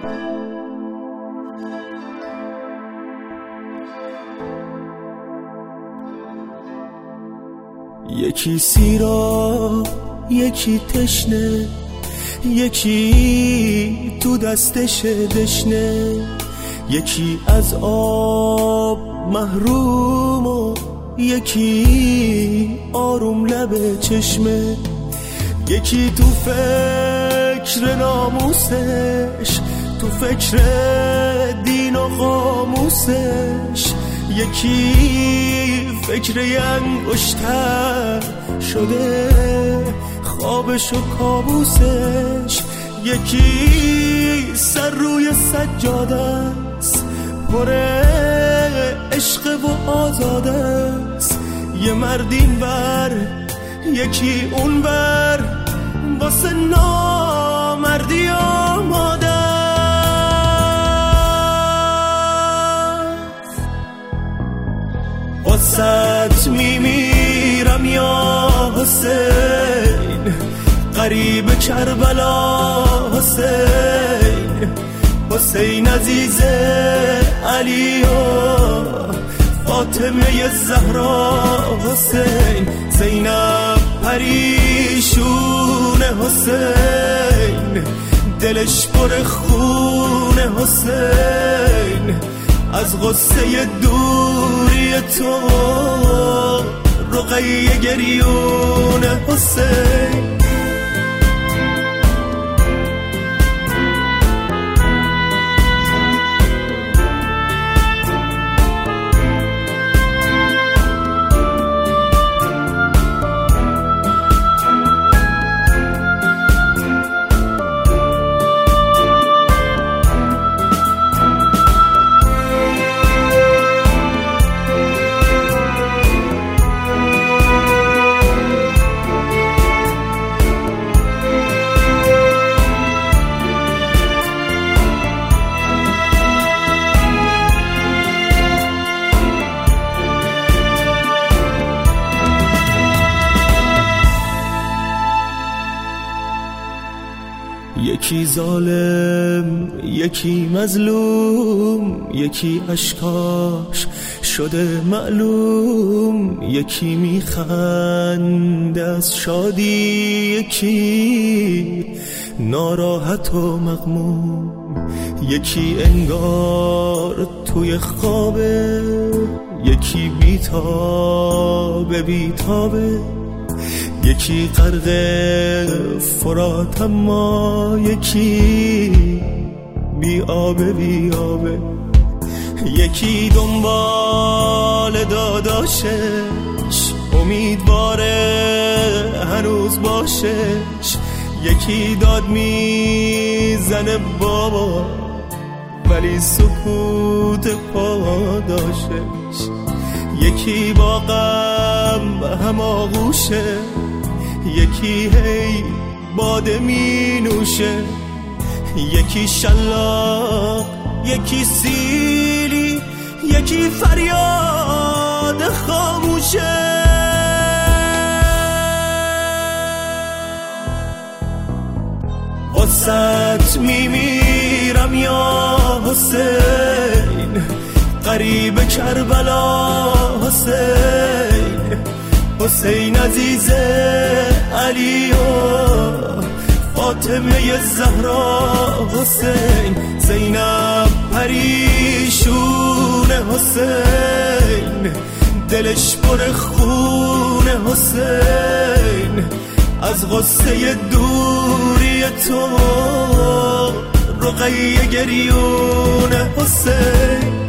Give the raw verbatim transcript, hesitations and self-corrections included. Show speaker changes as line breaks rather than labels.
یکی سیرا یکی تشنه، یکی تو دستش دشنه، یکی از آب محروم و یکی آروم لب چشمه، یکی تو فکر ناموسش، تو فکر دین و قاموسش، یکی فکر انگشتر شده خوابش و کابوسش، یکی سر روی سجاده است پر عشق و آزاده است، یه مرد این بر یکی اون بر واسه نامردی آماده است. واسط میمیرم یا حسین، غریب کربلا حسین، حسین عزیز علی و فاطمه زهرا حسین، زینب پریشون حسین، دلش پر خون حسین، از غصه دوری تو رقیه گریون حسین. یکی ظالم یکی مظلوم، یکی اشکاش شده معلوم، یکی میخنده از شادی، یکی ناراحت و مغموم، یکی انگار توی خوابه، یکی بیتابه بیتابه، یکی غرق فرات اما یکی بی آبه بی آبه، یکی دنبال داداشش امیدواره هنوز باشش، یکی داد میزنه بابا ولی سکوت پاداشش، یکی با غم هم آغوشه، یکی هی باده می نوشه، یکی شلاق یکی سیلی، یکی فریاد خاموشه. واسط میمیرم یا حسین، غریب کربلا حسین، حسین عزیز علی و فاطمه زهرا حسین، زینب پریشون حسین، دلش پر خون حسین، از غصه دوری تو رقیه گریون حسین.